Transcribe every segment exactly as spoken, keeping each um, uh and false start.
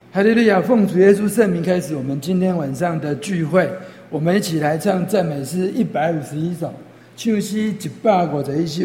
哈利路亚！奉主耶稣圣名开始我们今天晚上的聚会，我们一起来唱赞美诗一百五十一首，唱诗一百五十一首。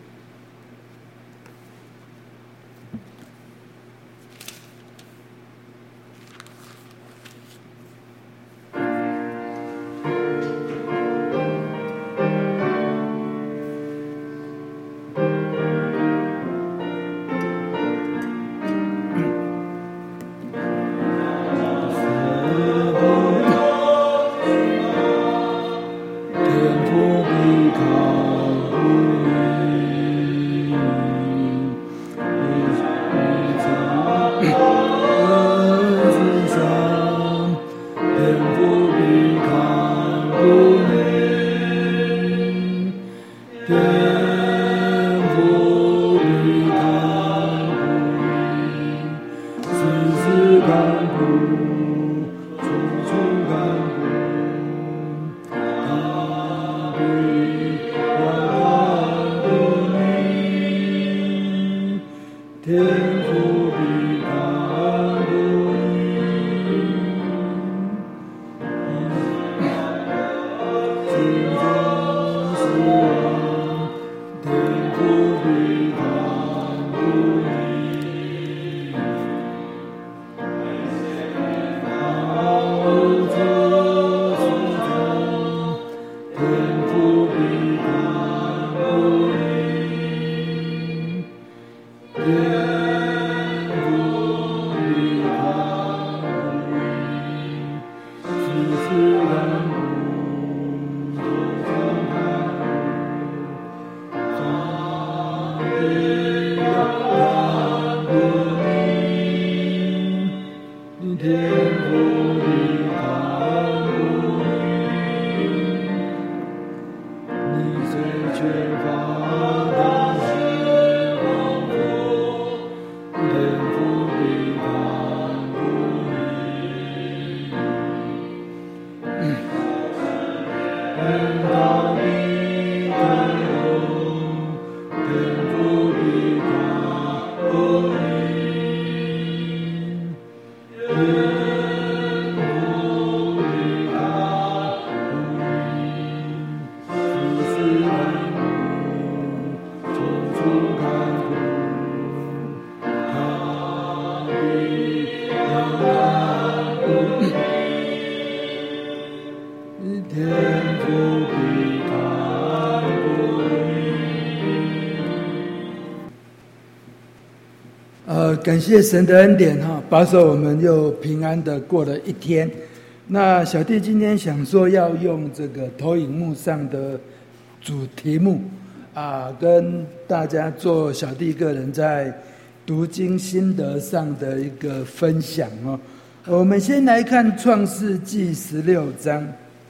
感谢神的恩典哈，保守我们又平安的过了一天。那小弟今天想说要用这个投影幕上的主题目啊，跟大家做小弟个人在读经心得上的一个分享哦。我们先来看创世纪十六章。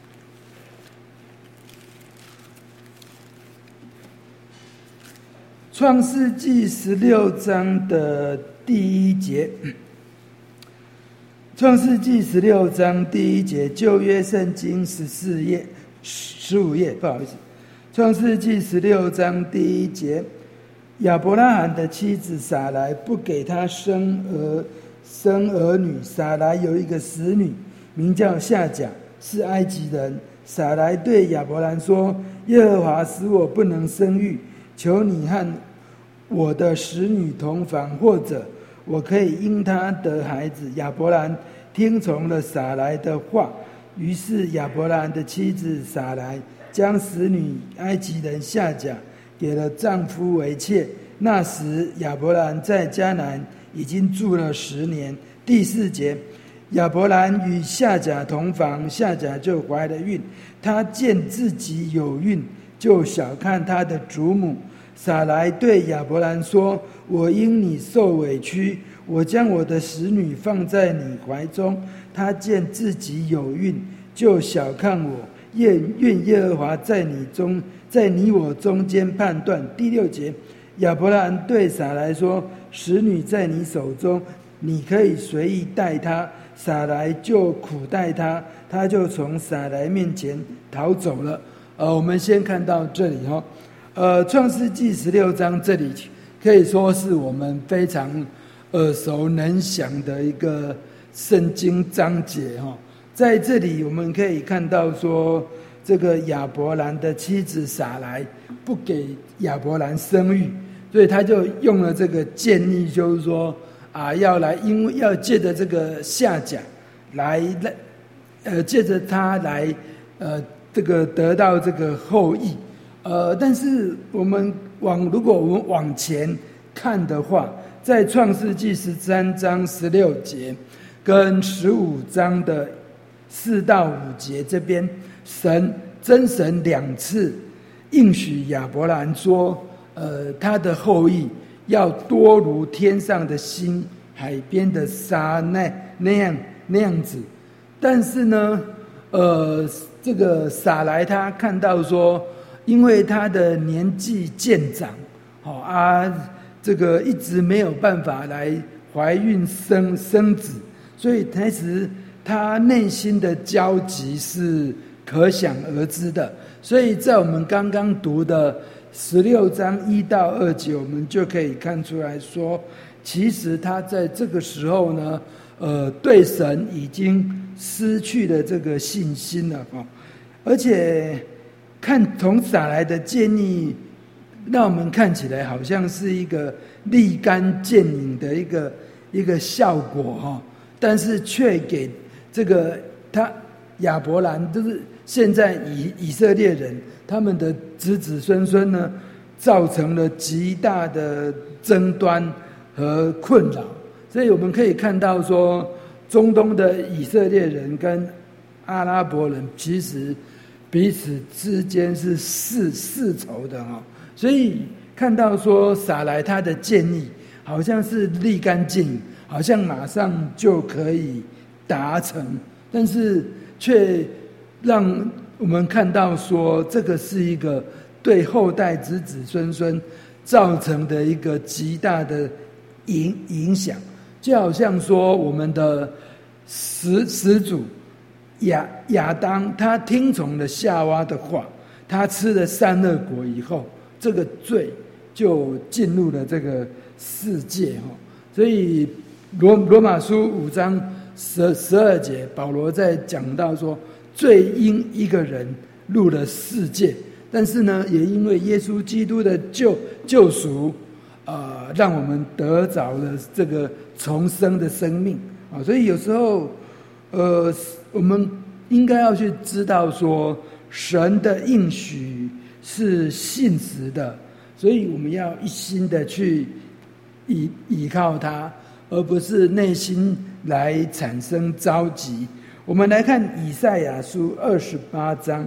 创世纪十六章的第一节，创世纪十六章第一节，旧约圣经十四页、十五页，不好意思，创世纪十六章第一节，亚伯拉罕的妻子撒来不给他生儿生儿女，撒来有一个使女，名叫夏甲，是埃及人。撒来对亚伯兰说：“耶和华使我不能生育，求你和我的使女同房，或者我可以因她得孩子。”亚伯兰听从了撒来的话，于是亚伯兰的妻子撒来将使女埃及人夏甲给了丈夫为妾。那时亚伯兰在迦南已经住了十年。第四节，亚伯兰与夏甲同房，夏甲就怀了孕。他见自己有孕，就小看他的祖母。撒来对亚伯兰说：“我因你受委屈，我将我的使女放在你怀中。他见自己有孕，就小看我。愿愿耶和华在你中，在你我中间判断。”第六节，亚伯兰对撒来说：“使女在你手中，你可以随意待她。”撒来就苦待她，她就从撒来面前逃走了。呃，我们先看到这里哈。呃，创世纪十六章这里可以说是我们非常耳熟能详的一个圣经章节哈。在这里我们可以看到说，这个亚伯兰的妻子撒来不给亚伯兰生育，所以他就用了这个建议，就是说啊，要来，因为要借着这个夏甲来来，呃，借着他来，呃，这个得到这个后裔，呃，但是我们往如果我们往前看的话，在创世纪十三章十六节跟十五章的四到五节这边，神真神两次应许亚伯兰说，呃，他的后裔要多如天上的星、海边的沙那那样那样子。但是呢，呃，这个撒来他看到说，因为他的年纪渐长，好、哦、啊，这个一直没有办法来怀孕生生子，所以其实他内心的焦急是可想而知的。所以在我们刚刚读的十六章一到二节，我们就可以看出来说，其实他在这个时候呢，呃，对神已经失去了这个信心了哈。而且看从撒来的建议，让我们看起来好像是一个立竿见影的一个一个效果哈，但是却给这个他亚伯兰，就是现在以以色列人他们的子子孙孙呢，造成了极大的争端和困扰。所以我们可以看到说，中东的以色列人跟阿拉伯人其实彼此之间是世世仇的哈。所以看到说撒来他的建议好像是立竿见影，好像马上就可以达成，但是却让我们看到说，这个是一个对后代子子孙孙造成的一个极大的影影响。就好像说我们的始始祖亚亚当，他听从了夏娃的话，他吃了善恶果以后，这个罪就进入了这个世界哈。所以罗罗马书五章十十二节，保罗在讲到说，罪因一个人入了世界，但是呢，也因为耶稣基督的救救赎，呃，让我们得着了这个重生的生命啊。所以有时候，呃，我们应该要去知道说，神的应许是信实的，所以我们要一心的去依依靠他，而不是内心来产生着急。我们来看以赛亚书二十八章。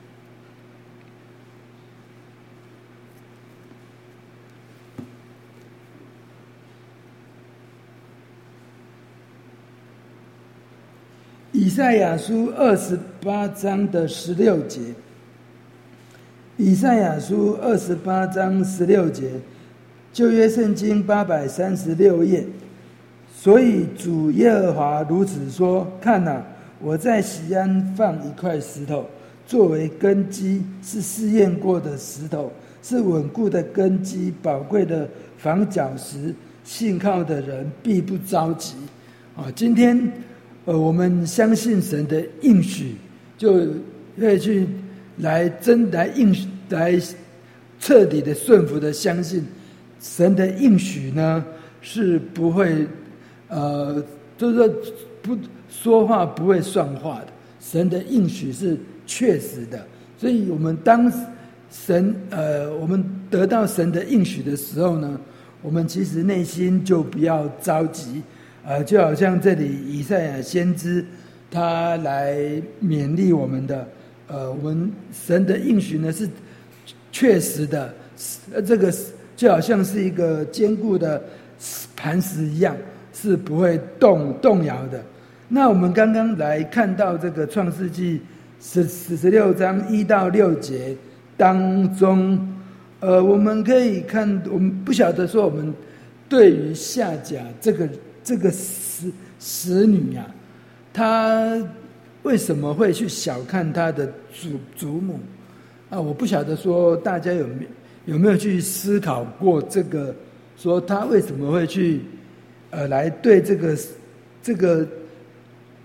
以赛亚书二十八章的十六节，以赛亚书二十八章十六节，旧约圣经八百三十六页。所以主耶和华如此说：看哪，我在锡安放一块石头，作为根基，是试验过的石头，是稳固的根基，宝贵的防脚石，信靠的人必不着急。啊，今天呃，我们相信神的应许，就会去来真来应来彻底的顺服的相信神的应许呢，是不会呃，就是说不说话不会算话的。神的应许是确实的，所以我们当神呃，我们得到神的应许的时候呢，我们其实内心就不要着急。呃，就好像这里以赛亚先知他来勉励我们的，呃，我们神的应许呢是确实的，这个就好像是一个坚固的磐石一样，是不会动动摇的。那我们刚刚来看到这个创世纪十十六章一到六节当中，呃，我们可以看，我们不晓得说我们对于夏甲这个。这个使使女啊，她为什么会去小看她的祖祖母啊？我不晓得说大家有没有没有去思考过这个，说她为什么会去呃来对这个这个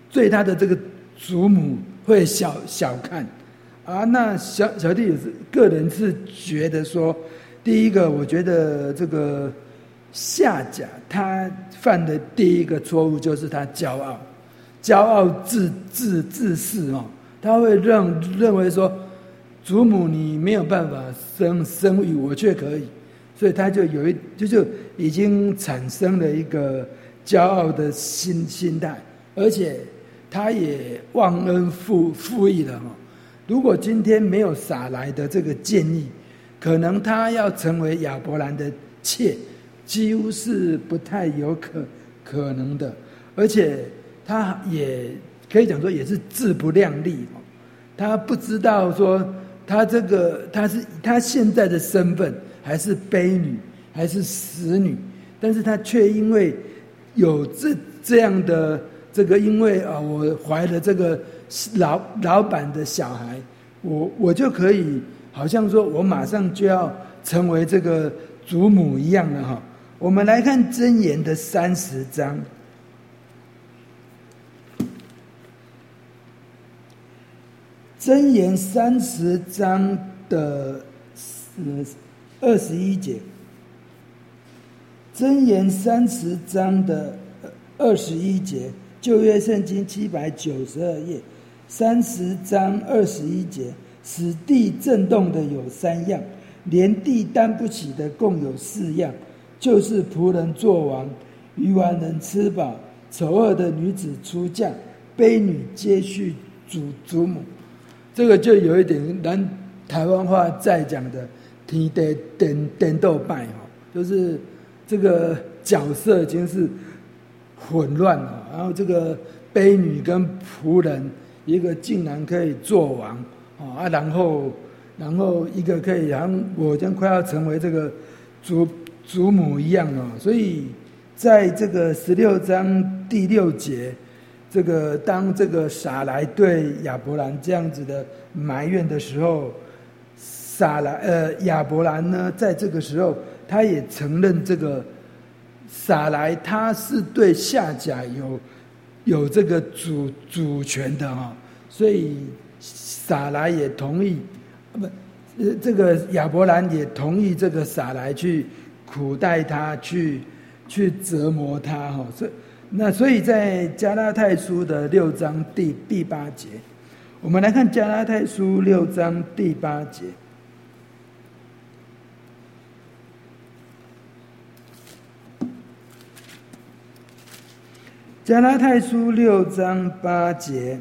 对他的这个祖母会小小看啊。那小小弟有个人是觉得说，第一个，我觉得这个夏甲他犯的第一个错误就是他骄傲，骄傲自自自恃哦，他会认认为说，祖母你没有办法生生育，我却可以，所以他就有一就就已经产生了一个骄傲的心心态，而且他也忘恩负负义了哈。如果今天没有撒来的这个建议，可能他要成为亚伯兰的妾，几乎是不太有可可能的，而且他也可以讲说也是自不量力，他不知道说他这个他是他现在的身份还是卑女还是使女，但是他却因为有这这样的这个，因为啊我怀了这个老老板的小孩，我我就可以。好像说我马上就要成为这个祖母一样的哈。我们来看箴言的三十章，箴言三十章的二十一节，箴言三十章的二十一节，旧约圣经七百九十二页，三十章二十一节。使地震动的有三样，连地担不起的共有四样，就是仆人作王，愚顽人吃饱，丑恶的女子出嫁，卑女接续祖祖母。这个就有一点咱台湾话在讲的天地颠颠倒拜哈，就是这个角色已经是混乱了，然后这个卑女跟仆人一个竟然可以作王。啊，然后，然后一个可以，好像我将快要成为这个祖祖母一样哦。所以，在这个十六章第六节，这个当这个撒来对亚伯兰这样子的埋怨的时候，撒来呃亚伯兰呢，在这个时候他也承认这个撒来他是对夏甲有有这个主主权的哈、哦，所以。撒来也同意，不，这个亚伯兰也同意这个撒来去苦待他，去去折磨他哈。所以那所以在加拉太书的六章第第八节，我们来看加拉太书六章第八节。加拉太书六章八节。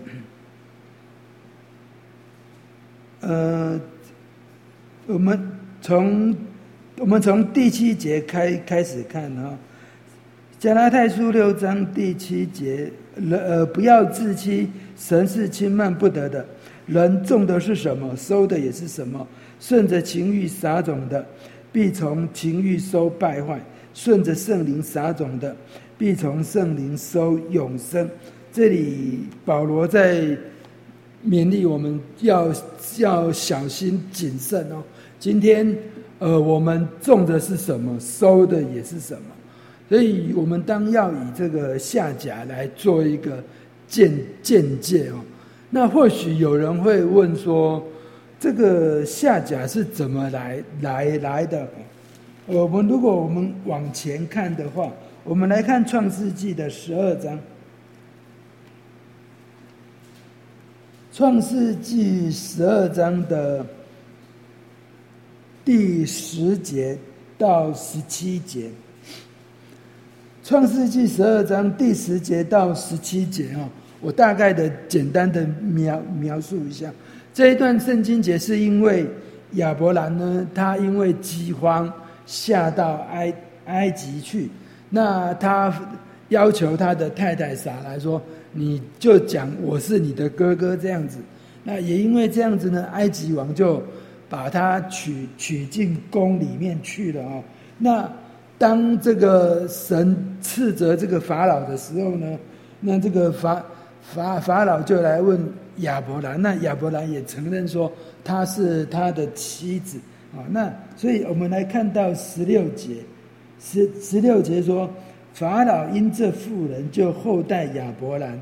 呃，我们从我们从第七节开开始看哈，加拉太书六章第七节，呃，不要自欺，神是轻慢不得的。人种的是什么，收的也是什么。顺着情欲撒种的，必从情欲收败坏；顺着圣灵撒种的，必从圣灵收永生。这里保罗在勉励我们要要小心谨慎哦。今天，呃，我们种的是什么，收的也是什么，所以我们当要以这个夏甲来做一个见见解哦。那或许有人会问说，这个夏甲是怎么来来来的？我们如果我们往前看的话，我们来看创世纪的十二章。创世纪十二章的第十节到十七节，创世纪十二章第十节到十七节哈，我大概的简单的描描述一下。这一段圣经节是因为亚伯兰呢，他因为饥荒下到埃埃及去，那他要求他的太太撒来说，你就讲我是你的哥哥这样子。那也因为这样子呢，埃及王就把他娶娶进宫里面去了哦。那当这个神斥责这个法老的时候呢，那这个法法法老就来问亚伯兰，那亚伯兰也承认说他是他的妻子啊。那所以我们来看到十六节，十十六节说，法老因这妇人就厚待亚伯兰。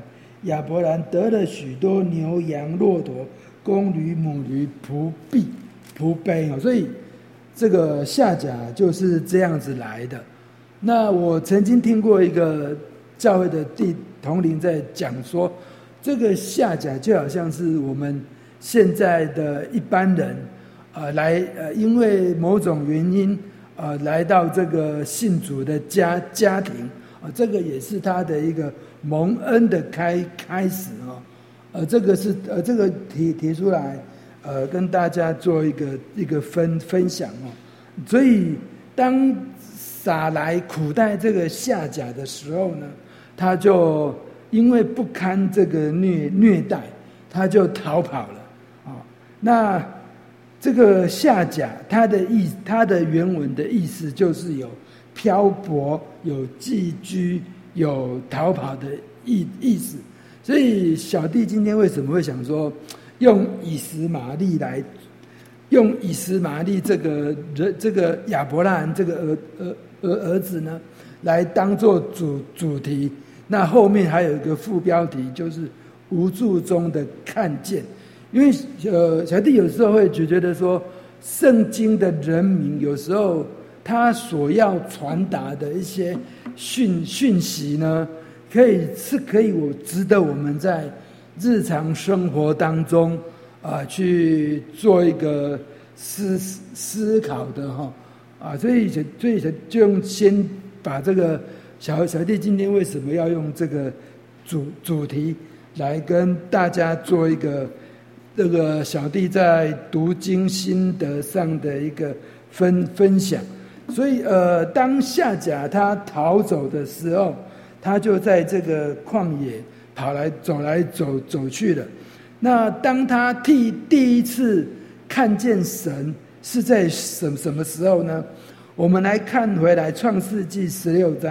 亚伯兰得了许多牛羊骆驼、公驴、母驴、仆婢、仆婢哦，所以这个夏甲就是这样子来的。那我曾经听过一个教会的弟同龄在讲说，这个夏甲就好像是我们现在的一般人，呃，来呃，因为某种原因，呃，来到这个信主的家家庭，啊、呃，这个也是他的一个蒙恩的开开始哦，呃，这个是呃，这个提提出来，呃，跟大家做一个一个分分享哦。所以当撒来苦待这个夏甲的时候呢，他就因为不堪这个虐虐待，他就逃跑了啊、哦。那这个夏甲，它的意，它的原文的意思就是有漂泊、有寄居、有逃跑的意意思。所以小弟今天为什么会想说，用以实玛利来，用以实玛利这个人，这个亚伯拉罕这个儿儿儿儿子呢，来当做主主题。那后面还有一个副标题，就是无助中的看见。因为呃，小弟有时候会觉得说，圣经的人名有时候他所要传达的一些讯讯息呢，可以是可以我值得我们在日常生活当中啊、呃、去做一个思思考的哈啊，所以所以就用先把这个小小弟今天为什么要用这个主主题来跟大家做一个。这个小弟在读经心得上的一个分分享，所以呃，当夏甲他逃走的时候，他就在这个旷野跑来走来走走去了。那当他第第一次看见神是在什什么时候呢？我们来看回来创世纪十六章。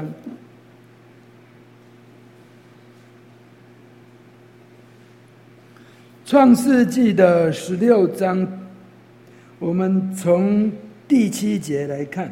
创世纪的十六章，我们从第七节来看。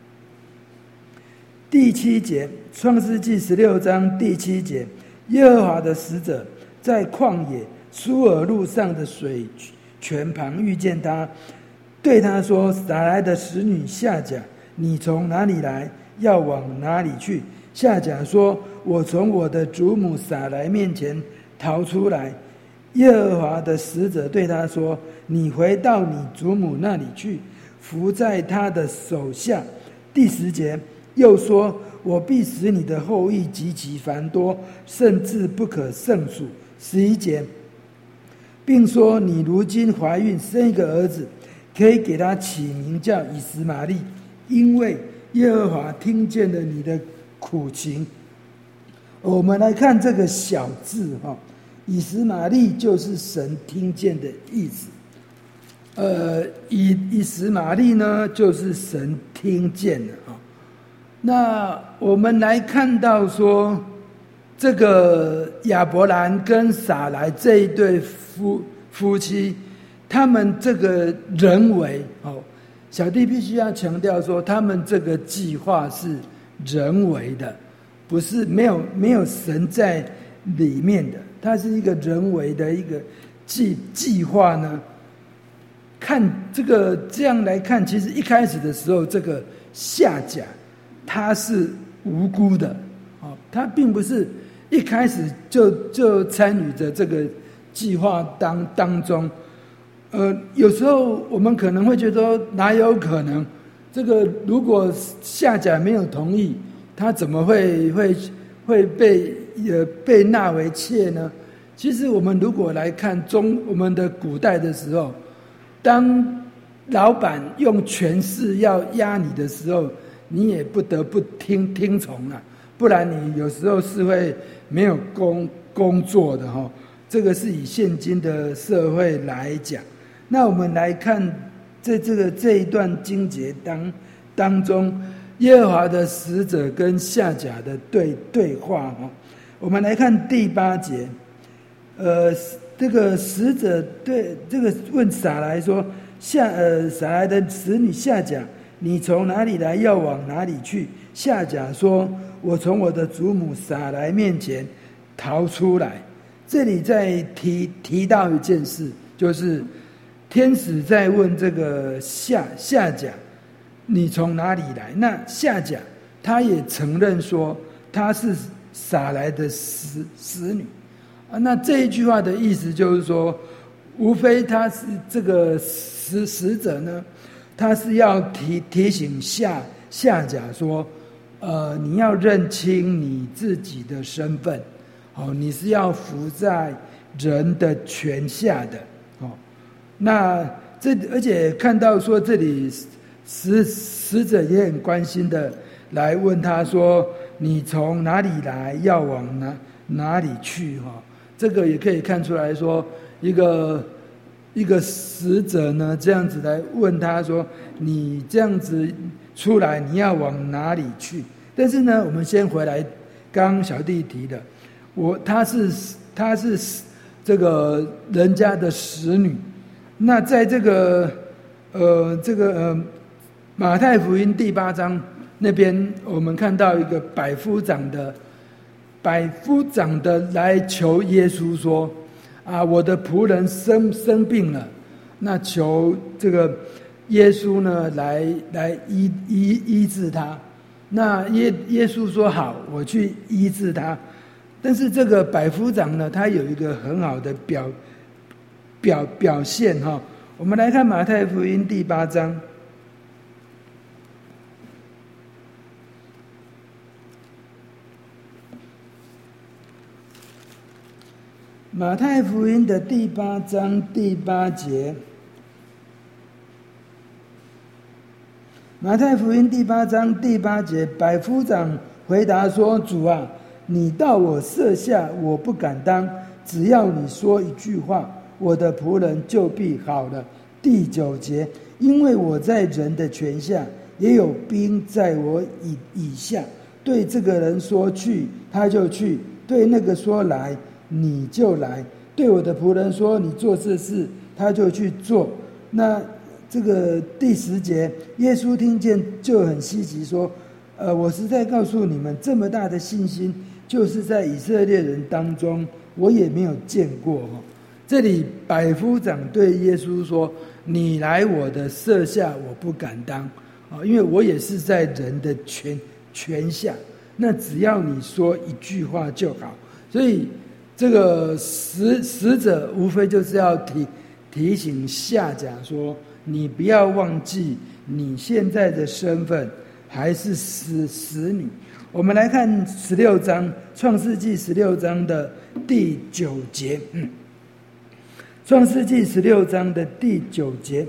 第七节，创世纪十六章第七节，耶和华的使者在旷野苏尔路上的水泉旁遇见他，对他说：“撒来的使女夏甲，你从哪里来？要往哪里去？”夏甲说：“我从我的祖母撒来面前逃出来。”耶和华的使者对他说：“你回到你祖母那里去，伏在他的手下。”第十节又说：“我必使你的后裔极其繁多，甚至不可胜数。”十一节，并说：“你如今怀孕生一个儿子，可以给他起名叫以实玛利，因为耶和华听见了你的苦情。”我们来看这个小字哈。以实玛利就是神听见的意思，呃，以以实玛利呢，就是神听见了啊。那我们来看到说，这个亚伯兰跟撒来这一对夫夫妻，他们这个人为哦，小弟必须要强调说，他们这个计划是人为的，不是没有没有神在里面的。它是一个人为的一个计计划呢。看这个这样来看，其实一开始的时候，这个夏甲他是无辜的哦，他并不是一开始就就参与着这个计划当当中。呃，有时候我们可能会觉得说，哪有可能？这个如果夏甲没有同意，他怎么会会会被？也被纳为妾呢？其实我们如果来看中我们的古代的时候，当老板用权势要压你的时候，你也不得不听听从啊，不然你有时候是会没有工工作的哈。这个是以现今的社会来讲。那我们来看在这个这一段经节当当中，耶和华的使者跟夏甲的对对话哈。我们来看第八节，呃，这个使者对这个问撒来说：“夏呃撒来的使女夏甲，你从哪里来？要往哪里去？”夏甲说：“我从我的祖母撒来面前逃出来。” 这里在提提到一件事，就是天使在问这个夏夏甲，你从哪里来？那夏甲他也承认说他是撒来的使使女啊。那这一句话的意思就是说，无非他是这个使使者呢，他是要提提醒夏夏甲说，呃，你要认清你自己的身份。哦，你是要服在人的权下的哦。那这而且看到说这里使使者也很关心的来问他说：“你从哪里来？要往哪哪里去？”哈、哦，这个也可以看出来说，一个一个使者呢这样子来问他说：“你这样子出来，你要往哪里去？”但是呢，我们先回来，刚刚小弟提的。我他是他是这个人家的使女，那在这个呃这个呃马太福音第八章那边，我们看到一个百夫长的百夫长的来求耶稣说：“啊，我的仆人生生病了，那求这个耶稣呢来来医医医治他。”那耶耶稣说：“好，我去医治他。”但是这个百夫长呢，他有一个很好的表表表现哈。我们来看马太福音第八章，马太福音的第八章第八节，马太福音第八章第八节，百夫长回答说：“主啊，你到我舍下，我不敢当。只要你说一句话，我的仆人就必好了。”第九节，因为我在人的权下，也有兵在我以以下。对这个人说去，他就去；对那个说来，你就来。对我的仆人说你做这事，他就去做。那这个第十节，耶稣听见就很稀奇，说：“呃，我实在告诉你们，这么大的信心。”就是在以色列人当中，我也没有见过。这里百夫长对耶稣说：“你来我的舍下，我不敢当，因为我也是在人的权权下。那只要你说一句话就好。”所以这个使使者无非就是要提提醒夏甲说：“你不要忘记你现在的身份，还是使使女。”我们来看十六章，创世纪十六章的第九节。嗯，创世纪十六章的第九节，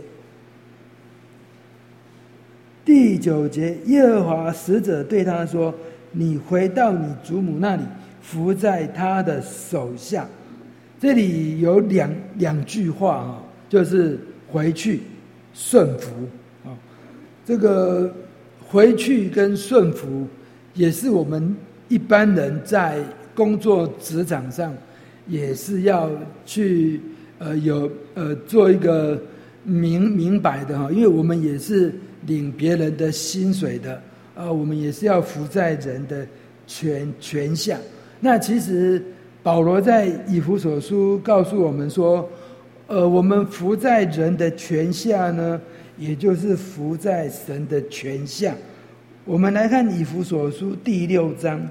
第九节，耶和华使者对他说：“你回到你祖母那里，伏在他的手下。”这里有两两句话啊，就是回去顺服啊。这个回去跟顺服，也是我们一般人在工作职场上也是要去呃有呃做一个明明白的哈，因为我们也是领别人的薪水的，呃，我们也是要服在人的权权下。那其实保罗在以弗所书告诉我们说，呃，我们服在人的权下呢，也就是服在神的权下。我们来看以弗所书第六章，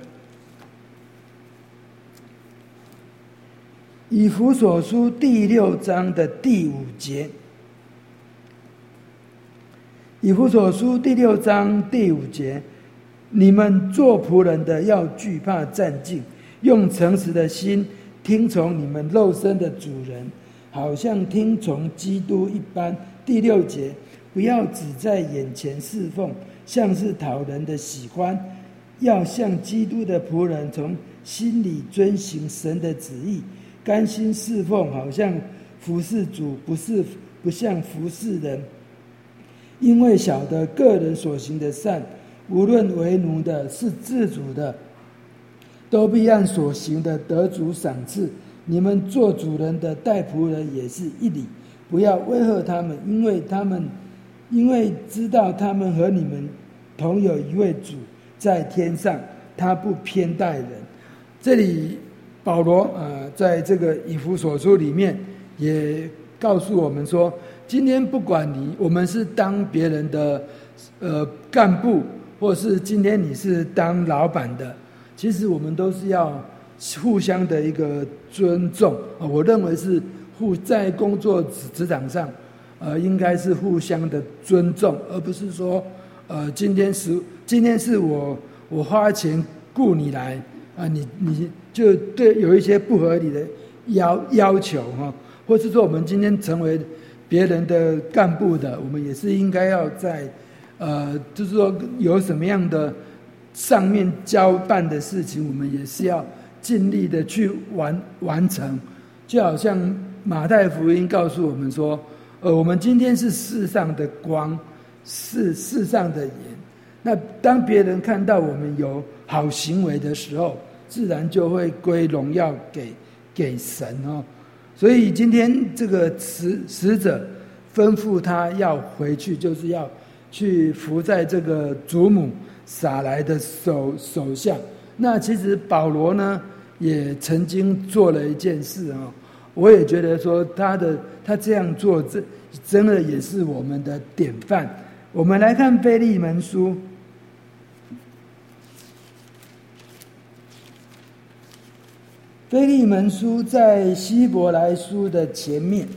以弗所书第六章的第五节，以弗所书第六章第五节，你们做仆人的要惧怕战兢，用诚实的心听从你们肉身的主人，好像听从基督一般。第六节，不要只在眼前侍奉，像是讨人的喜欢，要像基督的仆人，从心里遵行神的旨意，甘心侍奉，好像服侍主，不是不像服侍人。因为晓得个人所行的善，无论为奴的是自主的，都必按所行的得主赏赐。你们做主人的待仆人也是一理，不要威吓他们，因为他们因为知道他们和你们同有一位主在天上，他不偏待人。这里保罗呃，在这个以弗所书里面也告诉我们说，今天不管你我们是当别人的呃干部，或是今天你是当老板的，其实我们都是要互相的一个尊重啊。我认为是互在工作职场上，呃，应该是互相的尊重，而不是说呃，今天是今天是我我花钱雇你来啊，你你就对有一些不合理的要要求哈，或是说我们今天成为别人的干部的，我们也是应该要在呃，就是说有什么样的上面交办的事情，我们也是要尽力的去完完成。就好像马太福音告诉我们说，呃，我们今天是世上的光，是世上的盐。那当别人看到我们有好行为的时候，自然就会归荣耀给给神哦。所以今天这个使使者吩咐他要回去，就是要去伏在这个祖母撒来的手手下。那其实保罗呢，也曾经做了一件事哦，我也觉得说他的他这样做，这真的也是我们的典范。我们来看腓利门书。腓利门书在希伯来书的前面，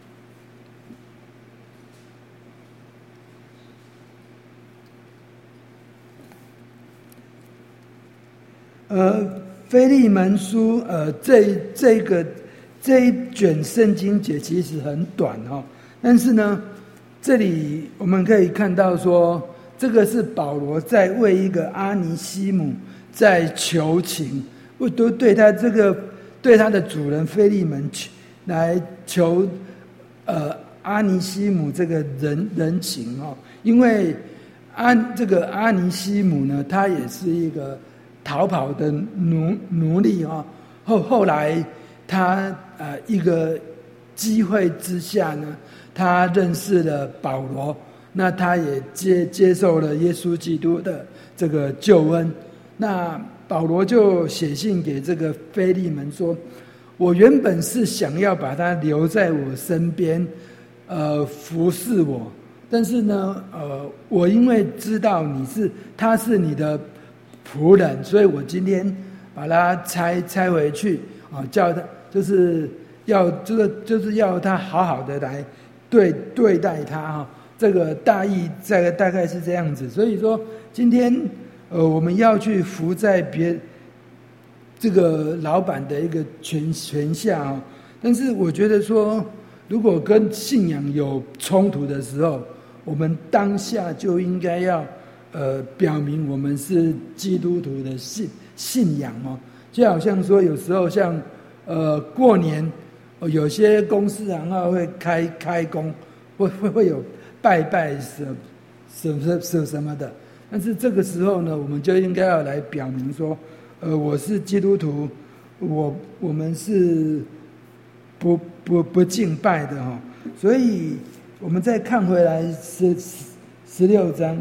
呃，腓利门书，呃，这这个这一卷圣经节其实很短哦，但是呢，这里我们可以看到说，这个是保罗在为一个阿尼西姆在求情。不都对他这个对他的主人腓利门来求呃阿尼西姆这个人人情哦，因为安这个阿尼西姆呢，他也是一个逃跑的奴奴隶哦，后后来他呃一个机会之下呢，他认识了保罗，那他也接接受了耶稣基督的这个救恩。那保罗就写信给这个腓利门说，我原本是想要把他留在我身边呃服侍我，但是呢呃我因为知道你是他是你的仆人，所以我今天把他拆拆回去啊，叫他就是要这个就是要他好好的来对对待他哈，这个大意在大概是这样子。所以说今天呃，我们要去服在别这个老板的一个权权下啊，但是我觉得说，如果跟信仰有冲突的时候，我们当下就应该要呃表明我们是基督徒的信信仰哦。就好像说，有时候像呃过年，呃、有些公司行号会开开工，会会会有拜拜什什什什什么的。但是这个时候呢，我们就应该要来表明说，呃，我是基督徒，我我们是不不不敬拜的哈。所以我们再看回来十十六章，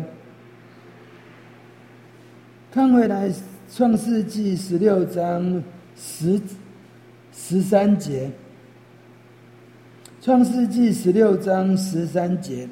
看回来创世纪十六章十十三节，创世纪十六章十三节。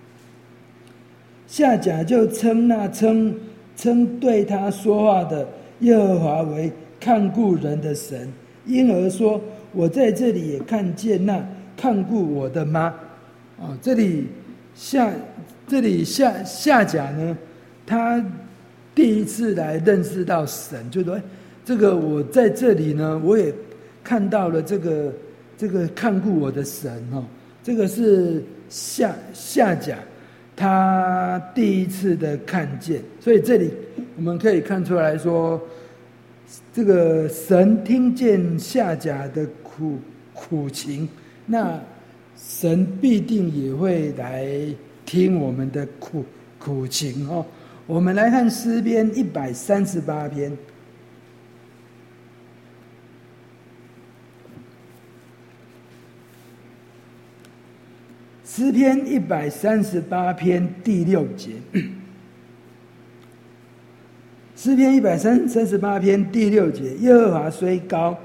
夏甲就称那称称对他说话的耶和华为看顾人的神，因而说：“我在这里也看见那看顾我的妈。”哦，这里夏这里夏夏甲呢，他第一次来认识到神，就说：“这个我在这里呢，我也看到了这个这个看顾我的神哦。”这个是夏夏甲。他第一次的看见，所以这里我们可以看出来说，这个神听见夏甲的苦苦情，那神必定也会来听我们的苦苦情哦。我们来看诗篇一百三十八篇。诗篇一百三十八篇第六节，诗篇一百三十八篇第六节，耶和华虽高，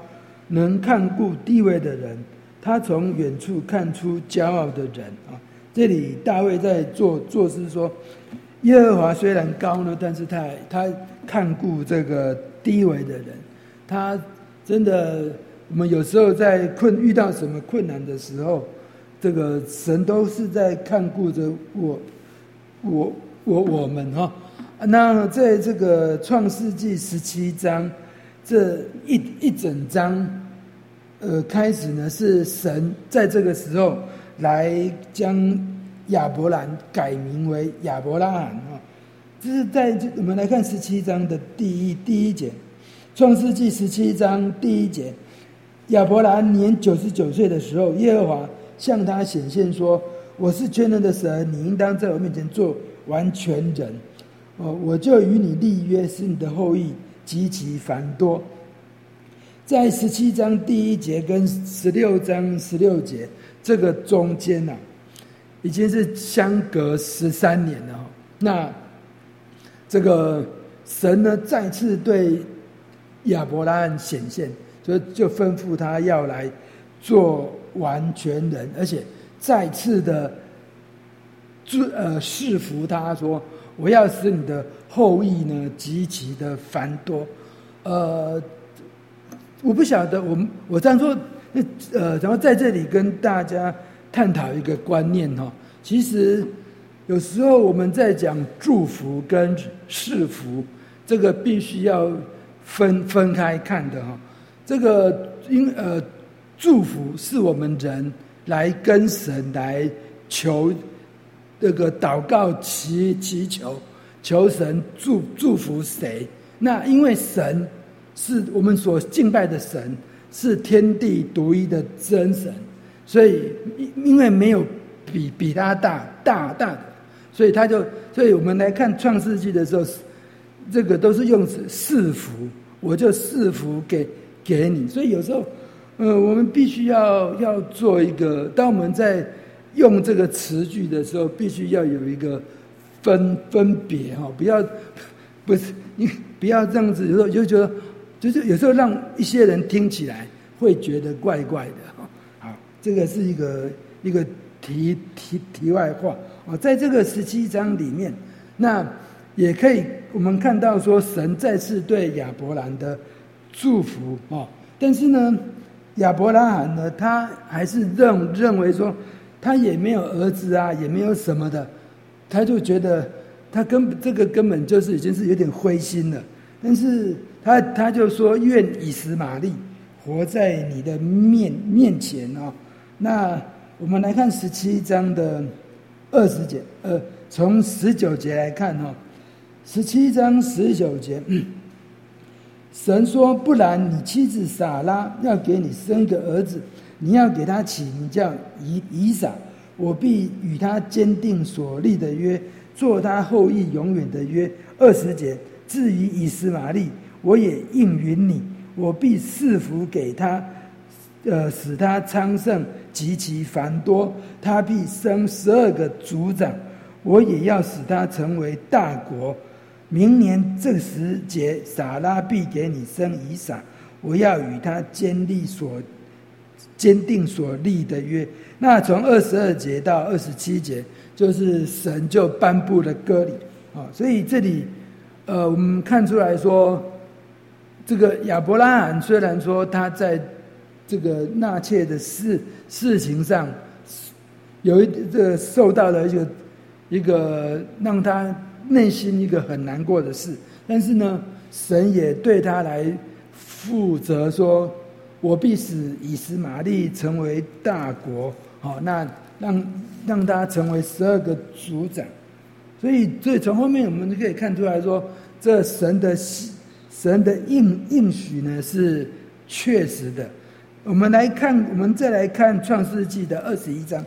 能看顾低微的人，他从远处看出骄傲的人啊。这里大卫在做做事说，耶和华虽然高呢，但是他他看顾这个低微的人，他真的，我们有时候在困遇到什么困难的时候，这个神都是在看顾着我我我我们哈。那在这个创世纪十七章这一一整章，呃，开始呢是神在这个时候来将亚伯兰改名为亚伯拉罕哈。这是在我们来看十七章的第一第一节，创世纪十七章第一节，亚伯兰年九十九岁的时候，耶和华向他显现说：“我是全能的神，你应当在我面前做完全人。哦，我就与你立约，使你的后裔极其繁多。”在十七章第一节跟十六章十六节这个中间啊，已经是相隔十三年了。那这个神呢，再次对亚伯拉罕显现，所以就吩咐他要来做完全人，而且再次的呃释服他说，我要使你的后裔呢极其的繁多。呃，我不晓得，我我这样说，呃，然后在这里跟大家探讨一个观念哈。其实有时候我们在讲祝福跟赐福，这个必须要分分开看的哈。这个因呃祝福是我们人来跟神来求这个祷告祈祈求求神祝祝福谁？那因为神是我们所敬拜的神，是天地独一的真神，所以因为没有比比他大大大的，所以他就所以我们来看创世纪的时候，这个都是用赐福，我就赐福给给你。所以有时候，呃，我们必须要要做一个，当我们在用这个词句的时候，必须要有一个分分别哈，不要不是你不要这样子，有时候就觉得就是有时候让一些人听起来会觉得怪怪的哈。好，这个是一个一个题题题外话哦，在这个十七章里面，那也可以我们看到说，神再次对亚伯兰的祝福哦，但是呢，亚伯拉罕呢，他还是认认为说，他也没有儿子啊，也没有什么的，他就觉得他根这个根本就是已经是有点灰心了。但是他他就说，愿以实玛利活在你的面面前啊。那我们来看十七章的二十节，呃，从十九节来看哈，十七章十九节，嗯，神说：“不然，你妻子撒拉要给你生一个儿子，你要给他起名叫以以撒。我必与他坚定所立的约，做他后裔永远的约。”二十节，至于以实玛利，我也应允你，我必赐福给他，呃，使他昌盛极其繁多，他必生十二个族长，我也要使他成为大国。明年这时节，撒拉必给你生以撒，我要与他坚立所坚定所立的约。那从二十二节到二十七节，就是神就颁布了割礼啊，所以这里呃，我们看出来说，这个亚伯拉罕虽然说他在这个纳妾的事事情上有一这个受到了一个一个让他内心一个很难过的事，但是呢，神也对他来负责说，我必使以实玛利成为大国，好，那让让他成为十二个族长。所以，所以从后面我们就可以看出来说，这神的神的应应许呢是确实的。我们来看，我们再来看创世纪的二十一章。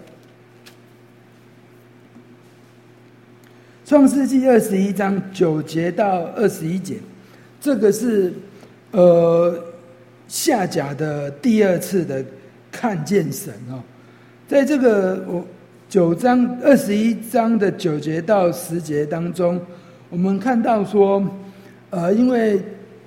创世纪二十一章九节到二十一节，这个是呃夏甲的第二次的看见神哦。在这个我九章二十一章的九节到十节当中，我们看到说，呃，因为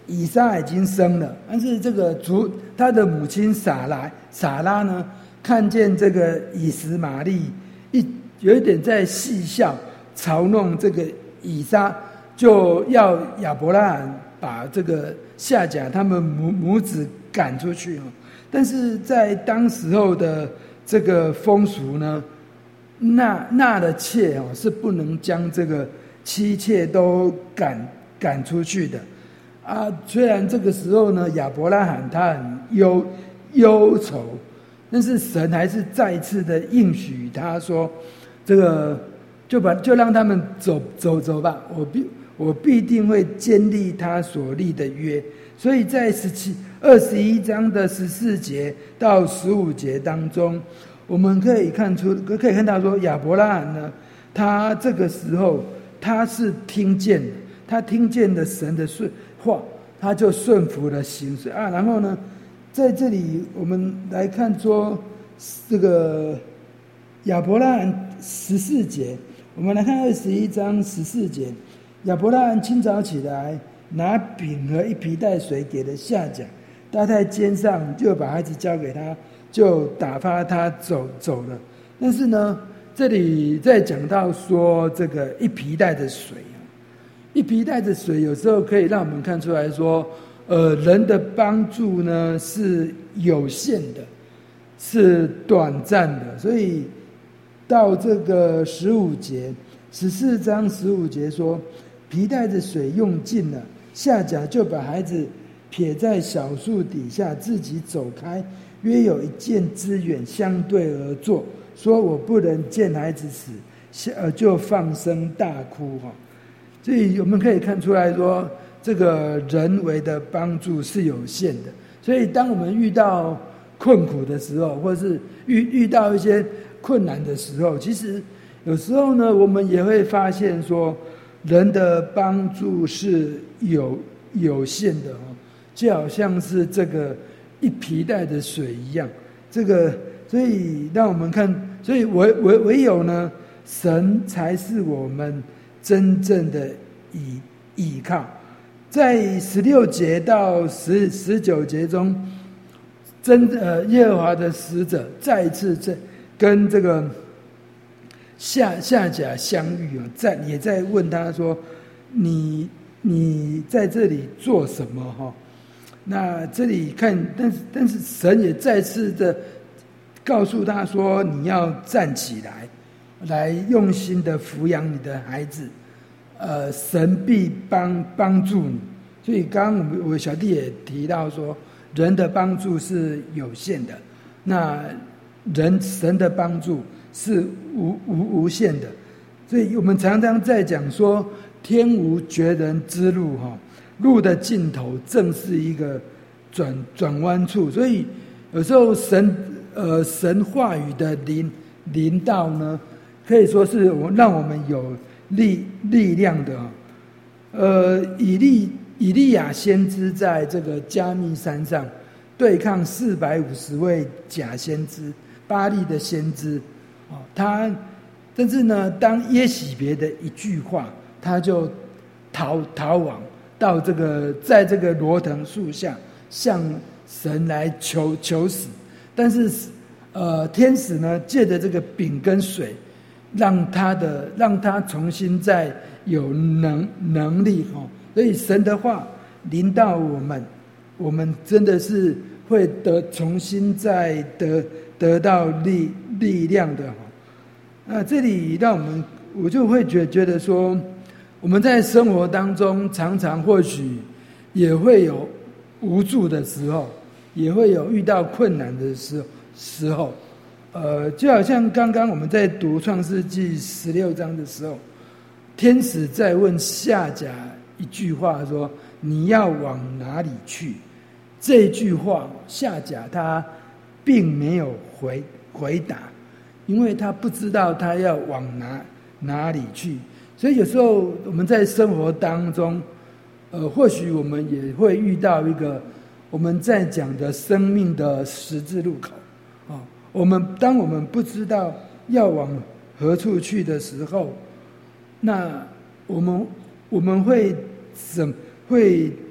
以撒已经生了，但是这个主他的母亲撒拉撒拉呢，看见这个以实玛利一有一点在戏笑嘲弄这个以撒，就要亚伯拉罕把这个夏甲他们母母子赶出去。但是在当时候的这个风俗呢，纳纳的妾哦是不能将这个妻妾都赶赶出去的啊。虽然这个时候呢，亚伯拉罕他很忧忧愁，但是神还是再次的应许他说，这个就把就让他们走走走吧，我必我必定会坚立他所立的约。所以在十七二十一章的十四节到十五节当中，我们可以看出可以看到说，亚伯拉罕呢，他这个时候他是听见的，他听见了神的顺话，他就顺服了行事啊。然后呢，在这里我们来看说，这个亚伯拉罕十四节，我们来看二十一章十四节，亚伯拉罕清早起来，拿饼和一皮带水给了夏甲，搭在肩上，就把孩子交给他，就打发他走走了。但是呢，这里在讲到说这个一皮带的水，一皮带的水有时候可以让我们看出来说，呃，人的帮助呢是有限的，是短暂的。所以到这个十五节，十四章十五节说，皮带的水用尽了，夏甲就把孩子撇在小树底下，自己走开，约有一箭之远，相对而坐，说我不能见孩子死，呃，就放声大哭哈。所以我们可以看出来说，这个人为的帮助是有限的。所以当我们遇到困苦的时候，或是遇遇到一些困难的时候，其实有时候呢，我们也会发现说，人的帮助是有有限的哦，就好像是这个一皮带的水一样。这个，所以让我们看，所以唯唯唯有呢，神才是我们真正的依依靠。在十六节到十十九节中，真呃耶和华的使者再一次在跟这个夏夏甲相遇啊，在也在问他说：“你你在这里做什么？”哈，那这里看，但是但是神也再次的告诉他说：“你要站起来，来用心的抚养你的孩子。”呃，神必帮帮助你。所以刚刚我们我小弟也提到说，人的帮助是有限的，那人神的帮助是无无无限的。所以我们常常在讲说，天无绝人之路哈，路的尽头正是一个转转弯处。所以有时候神呃神话语的临临到呢，可以说是我让我们有力力量的。呃，以利以利亚先知在这个加密山上对抗四百五十位假先知、巴力的先知，哦，他但是呢，当耶洗别的一句话，他就逃逃往到这个在这个罗藤树下向神来求求死，但是呃，天使呢借着这个饼跟水，让他的让他重新再有能能力哈，所以神的话临到我们，我们真的是会得重新再得得到力力量的哈。那这里让我们我就会觉觉得说，我们在生活当中常常或许也会有无助的时候，也会有遇到困难的时候时候。呃，就好像刚刚我们在读创世纪十六章的时候，天使在问夏甲一句话说：“你要往哪里去？”这句话夏甲他并没有回回答，因为他不知道他要往哪哪里去。所以有时候我们在生活当中，呃，或许我们也会遇到一个我们在讲的生命的十字路口啊。我们当我们不知道要往何处去的时候，那我们我们会怎会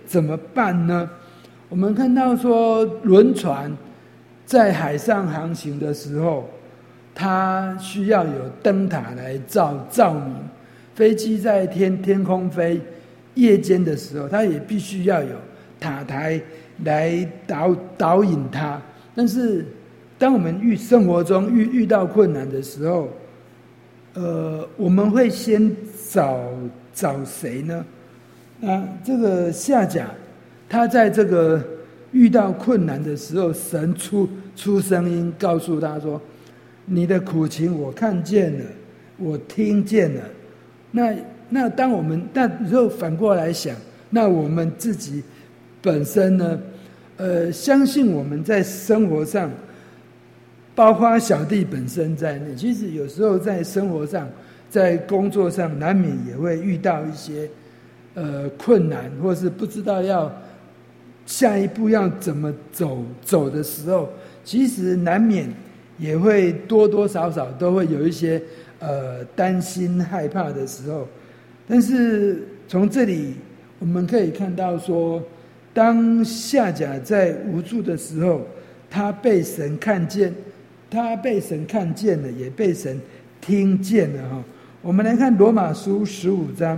怎么办呢？我们看到说，轮船在海上航行的时候，它需要有灯塔来照照明；飞机在天天空飞，夜间的时候，它也必须要有塔台来导导引它。但是，当我们遇生活中遇遇到困难的时候，呃，我们会先找找谁呢？啊，这个夏甲，他在这个遇到困难的时候，神出出声音告诉他说：“你的苦情我看见了，我听见了。”那那当我们那如果反过来想，那我们自己本身呢？呃，相信我们在生活上，包括小弟本身在内，其实有时候在生活上、在工作上，难免也会遇到一些呃困难，或是不知道要下一步要怎么走走的时候，其实难免也会多多少少都会有一些呃担心、害怕的时候。但是从这里我们可以看到说，当夏甲在无助的时候，他被神看见，他被神看见了，也被神听见了哈。我们来看罗马书十五章，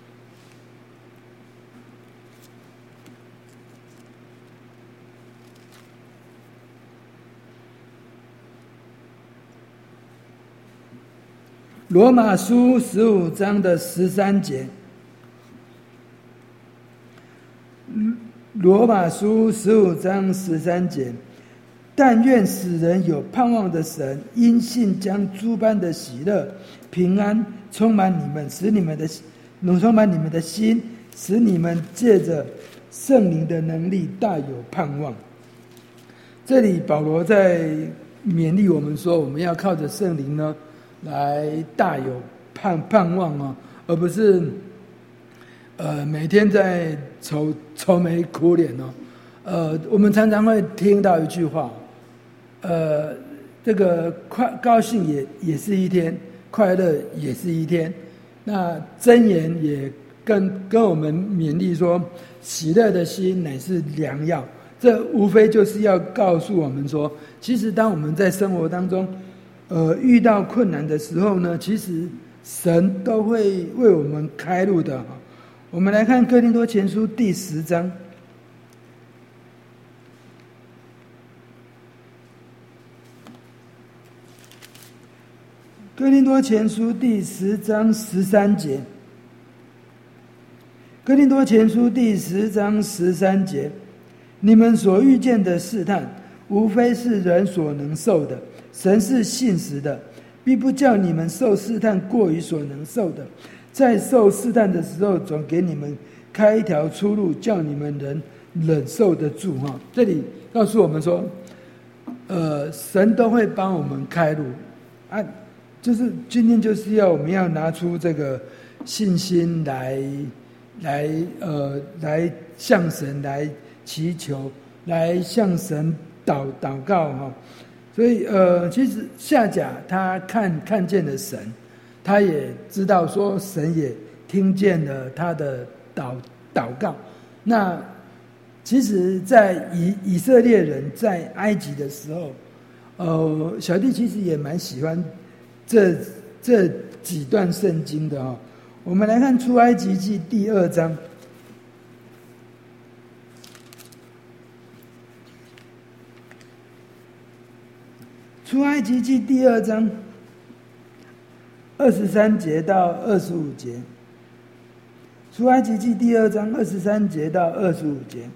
罗马书十五章的十三节。罗马书十五章十三节，但愿使人有盼望的神，因信将诸般的喜乐、平安充满你们，使你们的充满你们的心，使你们借着圣灵的能力大有盼望。这里保罗在勉励我们说，我们要靠着圣灵呢，来大有盼盼望哦，而不是呃，每天在愁愁眉苦脸哦，呃，我们常常会听到一句话，呃，这个快高兴也也是一天，快乐也是一天。那箴言也跟跟我们勉励说，喜乐的心乃是良药。这无非就是要告诉我们说，其实当我们在生活当中，呃，遇到困难的时候呢，其实神都会为我们开路的。我们来看哥林多前书第十章，哥林多前书第十章十三节，哥林多前书第十章十三节，你们所遇见的试探，无非是人所能受的，神是信实的，必不叫你们受试探过于所能受的。在受试探的时候，总给你们开一条出路，叫你们能忍受得住哈。这里告诉我们说，呃，神都会帮我们开路啊，就是今天就是要我们要拿出这个信心来，来呃来向神来祈求，来向神祷祷告哈。所以呃，其实夏甲他看看见了神。他也知道说，神也听见了他的祷祷告。那其实，在以以色列人在埃及的时候，呃，小弟其实也蛮喜欢这这几段圣经的哦。我们来看出埃及记第二章，出埃及记第二章。二十三节到二十五节，出埃及记第二章二十三节到二十五节。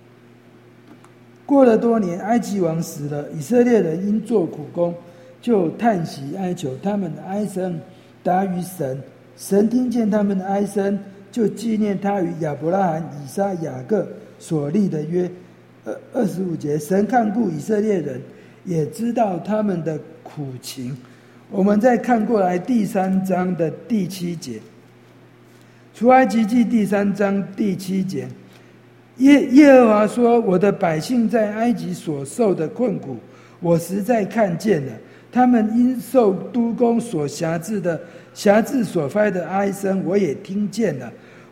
过了多年，埃及王死了，以色列人因做苦工，就叹息哀求，他们的哀声达于神，神听见他们的哀声，就纪念他与亚伯拉罕、以撒、雅各所立的约。二十五节，神看顾以色列人，也知道他们的苦情。我们再看过来第三章的第七节，出埃及记第三章第七节，耶耶和华说：“我的百姓在埃及所受的困苦，我实在看见了；他们因受督工所辖制的辖制所发的哀声，我也听见了。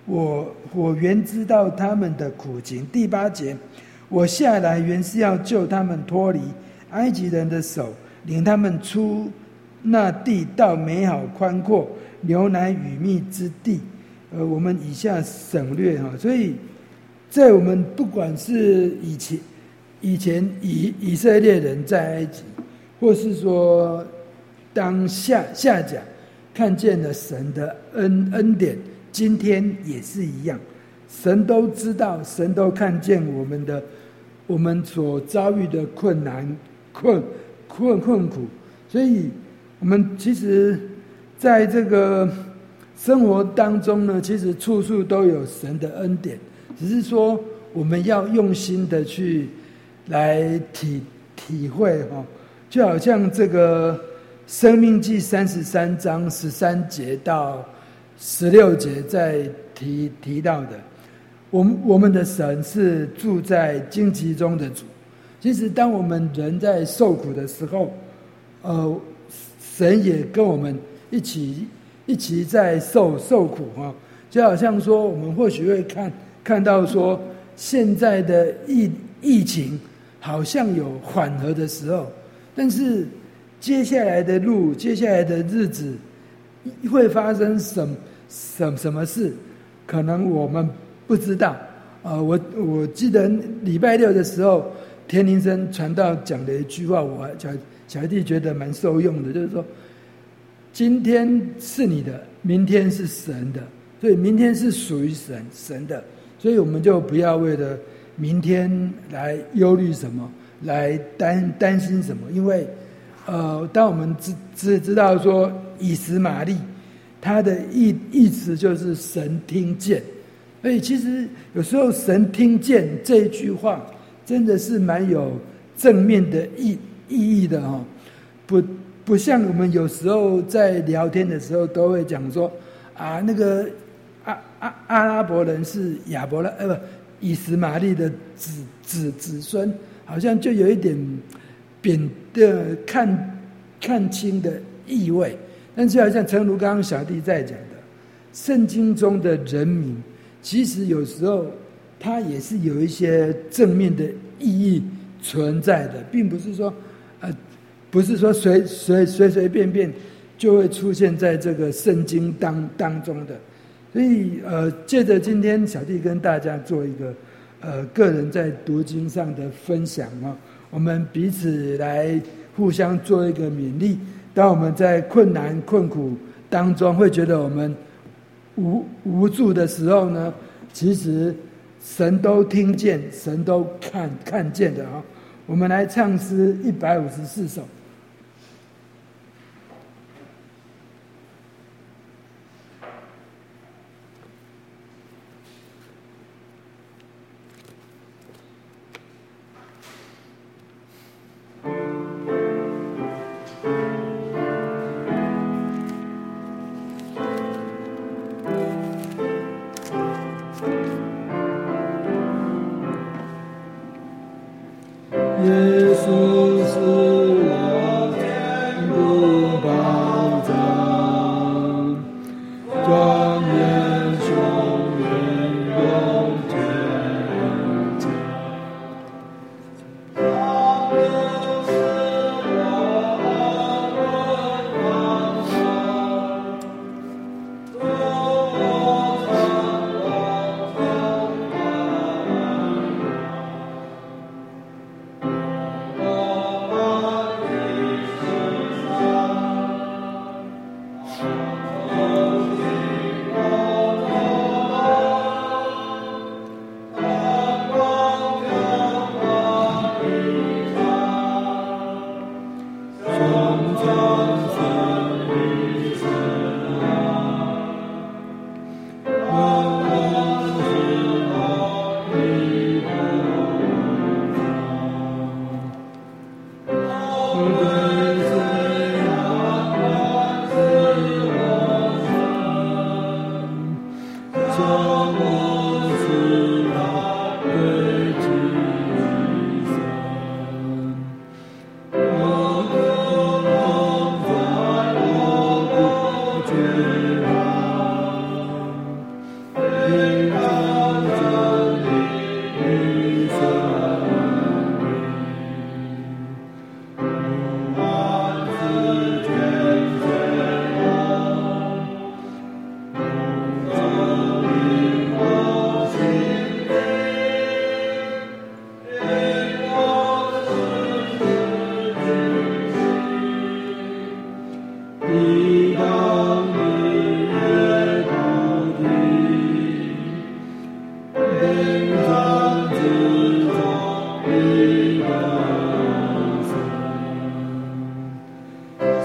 我我原知道他们的苦情。第八节，我下来原是要救他们脱离埃及人的手，领他们出那地，到美好宽阔、牛奶与蜜之地。呃，我们以下省略哈。所以，在我们不管是以前以前以以色列人在埃及，或是说当下下甲看见了神的恩恩典，今天也是一样，神都知道，神都看见我们的我们所遭遇的困难、困困困苦，所以我们其实在这个生活当中呢，其实处处都有神的恩典，只是说我们要用心的去来体体会哈，就好像这个生命记三十三章十三节到十六节在提提到的，我们我们的神是住在荆棘中的主。其实当我们人在受苦的时候，呃，神也跟我们一起一起在受受苦哈。就好像说，我们或许会看看到说，现在的疫疫情好像有缓和的时候，但是接下来的路，接下来的日子会发生什什什么事，可能我们不知道。呃，我我记得礼拜六的时候，田林生传道讲的一句话，我小小弟觉得蛮受用的，就是说，今天是你的，明天是神的，所以明天是属于神神的，所以我们就不要为了明天来忧虑什么，来担担心什么，因为呃，当我们知知知道说以实玛利，他的意意思就是神听见，所以其实有时候神听见这一句话，真的是蛮有正面的意意义的哈、哦，不不像我们有时候在聊天的时候都会讲说啊，那个阿阿阿拉伯人是亚伯拉呃不以实玛利的子子子孙，好像就有一点贬的看看清的意味。但是好像诚如刚刚小弟在讲的，圣经中的人民其实有时候它也是有一些正面的意义存在的，并不是说呃不是说随随随随便便就会出现在这个圣经当当中的。所以呃借着今天小弟跟大家做一个呃个人在读经上的分享啊，我们彼此来互相做一个勉励。当我们在困难困苦当中会觉得我们无无助的时候呢，其实神都听见，神都看看见的啊。我们来唱诗一百五十四首。耶稣是我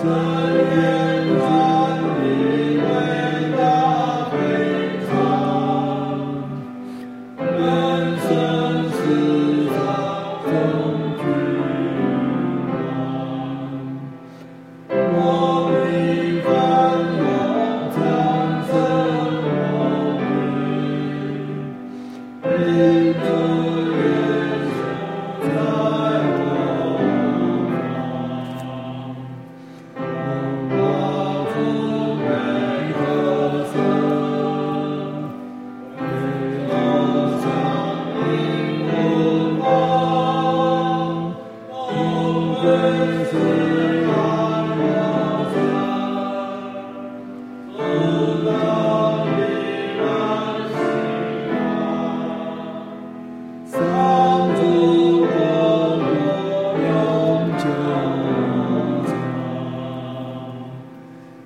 罪。